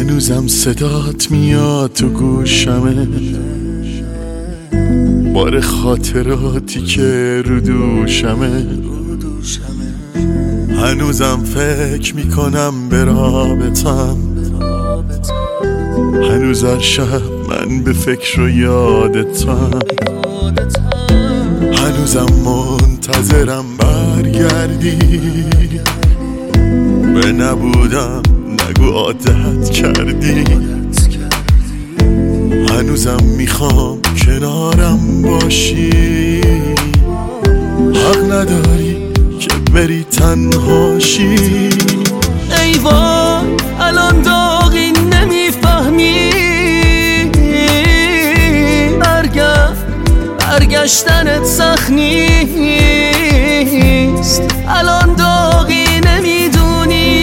هنوزم صدات میاد تو گوشمه، بار خاطراتی که رو دوشمه. هنوزم فکر میکنم به رابطم، هنوز هر شب من به فکر و یادتم. هنوزم منتظرم برگردی، به نبودم نگو عادت کردی. هنوزم میخوام کنارم باشی، حق نداری که بری تنهاشی. ای وای الان داغی نمیفهمی، برگشتنت سخت نیست. الان داغی نمیدونی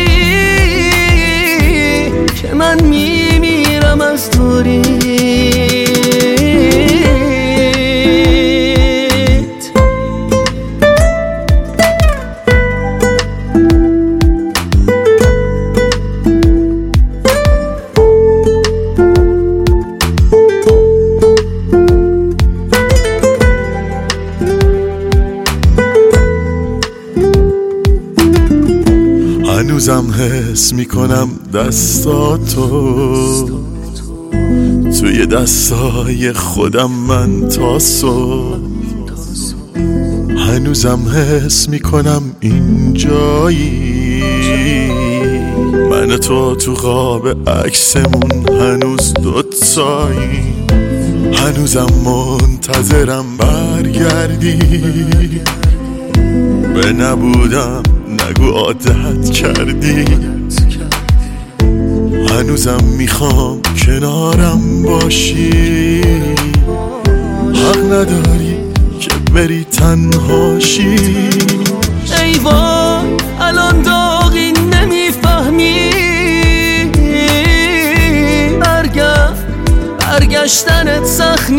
که من میمیرم از دوری. هنوزم حس میکنم دستاتو توی دستای خودم من تا صبح. هنوزم حس میکنم اینجایی، من تو قاب عکسمون هنوز دوتایی. هنوزم منتظرم برگردی، به نبودم نگو عادت کردی. هنوزم میخوام کنارم باشی، حق نداری که بری تنهاشی. ای وای الان داغی نمیفهمی، برگشتنت سخت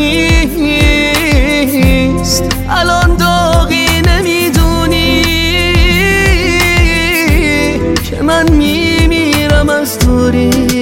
نیست. الان داغی نمیدونی که من میمیرم از دوری.